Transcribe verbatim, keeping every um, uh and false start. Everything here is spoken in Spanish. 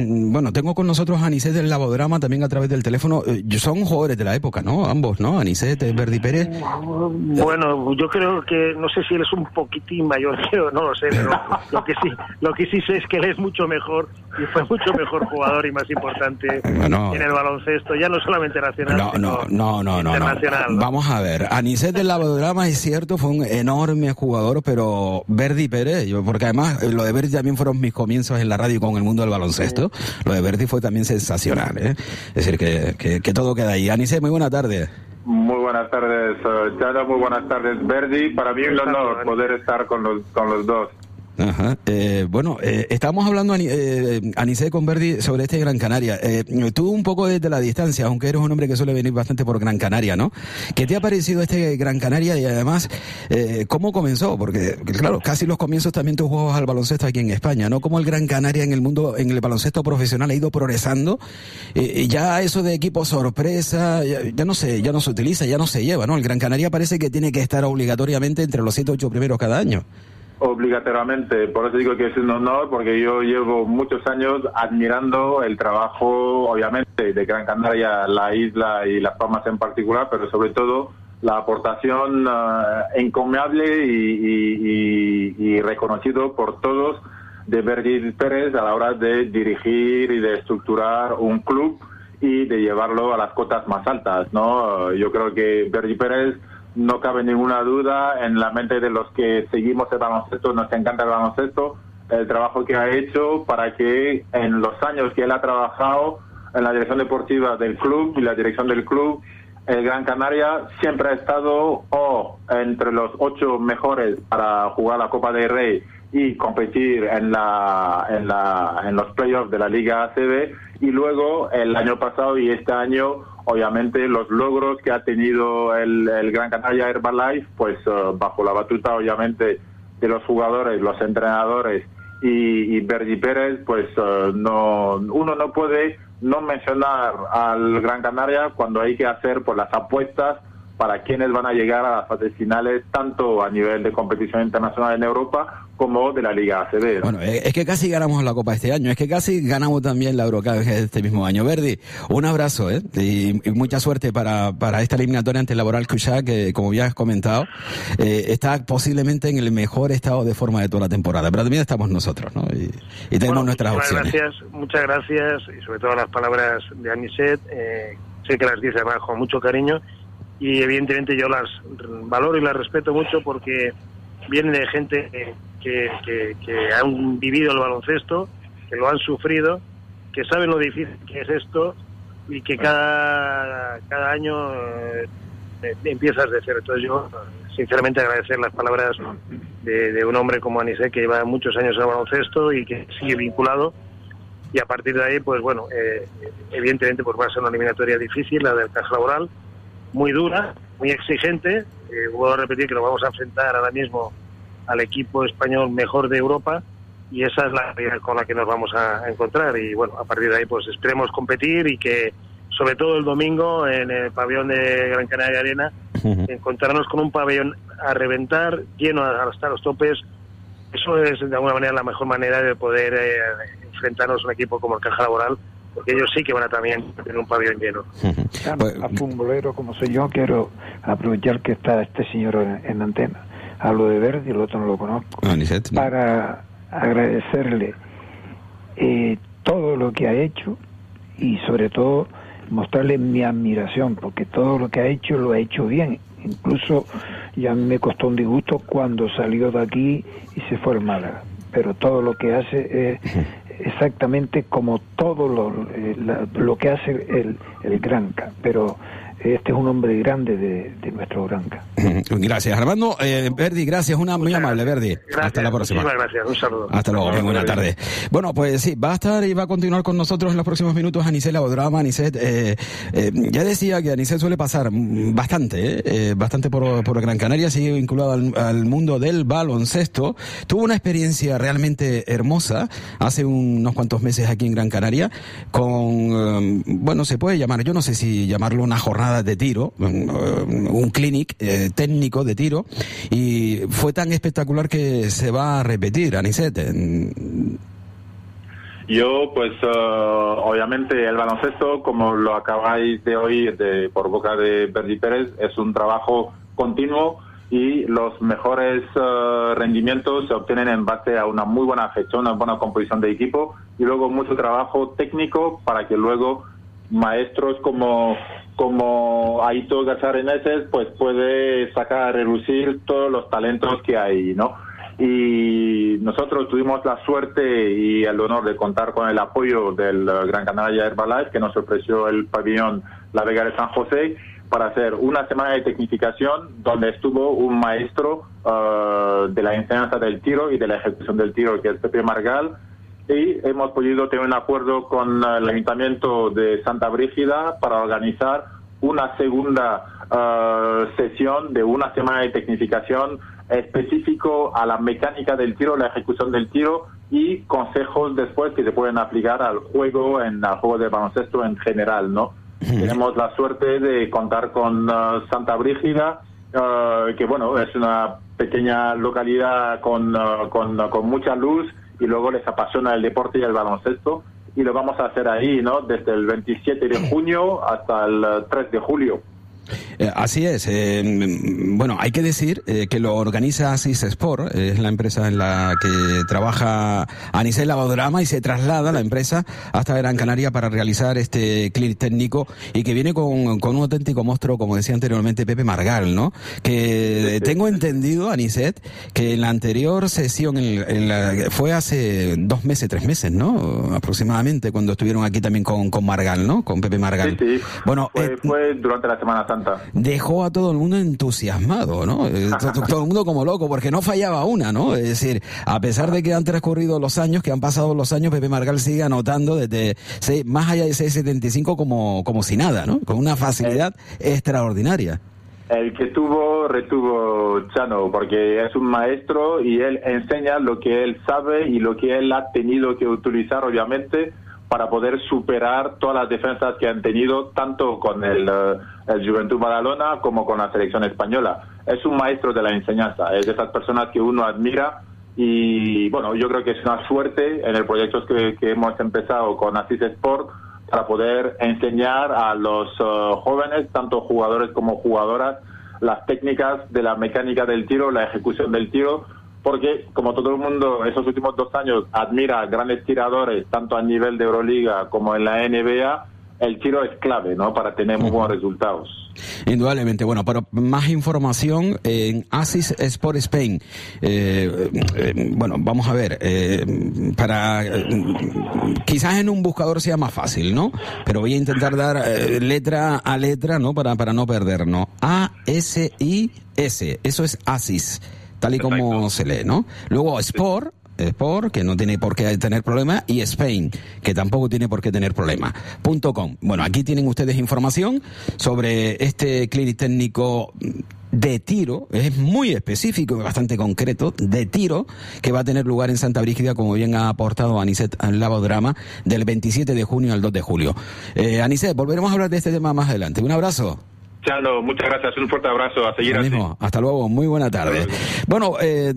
bueno, tengo con nosotros a Anicet del Labodrama también a través del teléfono. Eh, son jugadores de la época, ¿no? Ambos, ¿no? Anicet, Verdi Pérez. Bueno, yo creo que, no sé si él es un poquitín mayor que yo, no lo sé, pero lo que sí, lo que sí sé es que él es mucho mejor y fue mucho mejor jugador y más importante bueno, en el baloncesto, ya no solamente nacional, no, sino no, no, no, internacional. No, no. Vamos a ver, Anicet del Labodrama es cierto, fue un enorme jugador, pero Verdi Pérez, yo, porque además lo de Verdi también fueron mis comienzos en la radio con el mundo del baloncesto, sí. Lo de Verdi fue también sensacional, ¿eh? Es decir, que, que, que todo queda ahí. Anicet, muy buena tarde. Muy buenas tardes, Chano, muy buenas tardes, Verdi. Para mí es un honor poder estar con los, con los dos. Ajá. Eh, bueno, eh, estábamos hablando, eh, Anicet, con Verdi sobre este Gran Canaria. Eh, tú un poco desde la distancia, aunque eres un hombre que suele venir bastante por Gran Canaria, ¿no? ¿Qué te ha parecido este Gran Canaria y además eh, cómo comenzó? Porque, claro, casi los comienzos también tus juegos al baloncesto aquí en España, ¿no? Cómo el Gran Canaria en el mundo, en el baloncesto profesional ha ido progresando. Eh, ya eso de equipo sorpresa, ya, ya no se, ya no se utiliza, ya no se lleva, ¿no? El Gran Canaria parece que tiene que estar obligatoriamente entre los siete o ocho primeros cada año. Obligatoriamente, por eso digo que es un honor, porque yo llevo muchos años admirando el trabajo, obviamente, de Gran Canaria, la isla y Las Palmas en particular, pero sobre todo la aportación uh, encomiable y, y, y, y reconocido por todos de Verdi Pérez a la hora de dirigir y de estructurar un club y de llevarlo a las cotas más altas, ¿no? Uh, yo creo que Verdi Pérez, no cabe ninguna duda en la mente de los que seguimos el baloncesto, nos encanta el baloncesto, el trabajo que ha hecho para que en los años que él ha trabajado en la dirección deportiva del club y la dirección del club, el Gran Canaria siempre ha estado o entre los ocho mejores para jugar la Copa del Rey y competir en la en la en los playoffs de la Liga A C B, y luego el año pasado y este año obviamente los logros que ha tenido el, el Gran Canaria Herbalife, pues uh, bajo la batuta obviamente de los jugadores, los entrenadores y, y Verdi Pérez, pues uh, no uno no puede no mencionar al Gran Canaria cuando hay que hacer pues las apuestas para quienes van a llegar a las fases finales, tanto a nivel de competición internacional en Europa como de la Liga A C B, ¿no? Bueno, es que casi ganamos la Copa este año, es que casi ganamos también la Eurocup este mismo año. Verdi, un abrazo, ¿eh? Y, y mucha suerte para, para esta eliminatoria ante el Laboral Cuixá, que como ya has comentado, eh, está posiblemente en el mejor estado de forma de toda la temporada, pero también estamos nosotros, ¿no? Y, y tenemos bueno, nuestras muchas opciones. Gracias, muchas gracias, y sobre todo las palabras de Anicet, eh, sé que las dice además con mucho cariño, y evidentemente yo las valoro y las respeto mucho porque vienen de gente que, que, que han vivido el baloncesto, que lo han sufrido, que saben lo difícil que es esto y que cada, cada año eh, empiezas de cero. Entonces yo sinceramente agradecer las palabras de, de un hombre como Anicet, que lleva muchos años en el baloncesto y que sigue vinculado, y a partir de ahí pues bueno, eh, evidentemente pues va a ser una eliminatoria difícil, la del Caja Laboral, muy dura, muy exigente. Eh, puedo repetir que nos vamos a enfrentar ahora mismo al equipo español mejor de Europa, y esa es la realidad con la que nos vamos a encontrar. Y bueno, a partir de ahí pues esperemos competir y que sobre todo el domingo en el pabellón de Gran Canaria Arena uh-huh. encontrarnos con un pabellón a reventar, lleno hasta los topes. Eso es de alguna manera la mejor manera de poder eh, enfrentarnos a un equipo como el Caja Laboral, porque ellos sí que van a también tener un pabellón lleno. A futbolero como soy yo, quiero aprovechar que está este señor en, en antena. Hablo de Verdi, el otro no lo conozco, Anicet, ¿no? Para agradecerle eh, todo lo que ha hecho y sobre todo mostrarle mi admiración, porque todo lo que ha hecho lo ha hecho bien. Incluso ya me costó un disgusto cuando salió de aquí y se fue al Málaga, pero todo lo que hace es exactamente como todo lo, eh, la, lo que hace el, el Granca, pero este es un hombre grande de, de nuestro Granca. Gracias, Armando. Eh, Verdi, gracias, una muy amable, Verdi. Gracias, hasta la próxima. Muchísimas gracias, un saludo. Hasta luego, muy buena tarde. Bueno, pues sí, va a estar y va a continuar con nosotros en los próximos minutos Anicet Labodrama. Anicet, eh, eh, ya decía que Anicet suele pasar bastante, eh, eh, bastante por, por Gran Canaria, sigue vinculado al, al mundo del baloncesto. Tuvo una experiencia realmente hermosa hace unos cuantos meses aquí en Gran Canaria con, eh, bueno, se puede llamar, yo no sé si llamarlo una jornada de tiro, un clinic eh, técnico de tiro, y fue tan espectacular que se va a repetir, Anicet. Yo, pues, uh, obviamente el baloncesto, como lo acabáis de oír de, por boca de Verdi Pérez, es un trabajo continuo y los mejores uh, rendimientos se obtienen en base a una muy buena gestión, una buena composición de equipo y luego mucho trabajo técnico para que luego maestros como como Aitor García Reneses pues puede sacar a relucir todos los talentos que hay, ¿no? Y nosotros tuvimos la suerte y el honor de contar con el apoyo del Gran Canaria Herbalife, que nos ofreció el pabellón La Vega de San José para hacer una semana de tecnificación donde estuvo un maestro uh, de la enseñanza del tiro y de la ejecución del tiro, que es Pepe Margal, y hemos podido tener un acuerdo con el Ayuntamiento de Santa Brígida para organizar una segunda uh, sesión de una semana de tecnificación específico a la mecánica del tiro, la ejecución del tiro y consejos después que se pueden aplicar al juego, en al juego de baloncesto en general, ¿no? Tenemos la suerte de contar con uh, Santa Brígida, uh, que bueno, es una pequeña localidad con, uh, con, uh, con mucha luz y luego les apasiona el deporte y el baloncesto y lo vamos a hacer ahí, ¿no? Desde el veintisiete de junio hasta el uh, tres de julio. Eh, así es. Eh, bueno, hay que decir eh, que lo organiza Asis Sport, eh, es la empresa en la que trabaja Anicet Lavadrama y se traslada la empresa hasta Gran Canaria para realizar este clip técnico y que viene con, con un auténtico monstruo, como decía anteriormente Pepe Margal, ¿no? Que eh, tengo entendido, Anicet, que en la anterior sesión, en, en la, fue hace dos meses, tres meses, ¿no? Aproximadamente, cuando estuvieron aquí también con, con Margal, ¿no? Con Pepe Margal. Sí, sí. Bueno, fue, eh, fue durante la Semana Santa. Dejó a todo el mundo entusiasmado, ¿no? Eh, todo, todo el mundo como loco, porque no fallaba una, ¿no? Es decir, a pesar de que han transcurrido los años, que han pasado los años, Pepe Margal sigue anotando desde seis, más allá de seis setenta y cinco como, como si nada, ¿no? Con una facilidad eh. extraordinaria. El que tuvo, retuvo Chano, porque es un maestro y él enseña lo que él sabe y lo que él ha tenido que utilizar, obviamente, para poder superar todas las defensas que han tenido, tanto con el, el Juventud Badalona como con la selección española. Es un maestro de la enseñanza, es de esas personas que uno admira y, bueno, yo creo que es una suerte en el proyecto que, que hemos empezado con Asis Sport para poder enseñar a los uh, jóvenes, tanto jugadores como jugadoras, las técnicas de la mecánica del tiro, la ejecución del tiro, porque como todo el mundo esos últimos dos años admira a grandes tiradores, tanto a nivel de Euroliga como en la N B A, el tiro es clave, ¿no?, para tener muy buenos resultados. Indudablemente. Bueno, para más información en Asis Sport Spain. Eh, eh, bueno, vamos a ver. Eh, para eh, quizás en un buscador sea más fácil, ¿no? Pero voy a intentar dar eh, letra a letra, ¿no? Para para no perdernos. A S I S. Eso es Asis, tal y como Perfecto. Se lee, ¿no? Luego Sport. Sport, que no tiene por qué tener problema, y Spain, que tampoco tiene por qué tener problema. Punto com. Bueno, aquí tienen ustedes información sobre este clinic técnico de tiro, es muy específico y bastante concreto, de tiro, que va a tener lugar en Santa Brígida, como bien ha aportado Anicet Lavadrama, del veintisiete de junio al dos de julio. Eh, Anicet, volveremos a hablar de este tema más adelante. Un abrazo. Chano, muchas gracias, un fuerte abrazo, a seguir así. Hasta luego, muy buena tarde. Bueno, eh,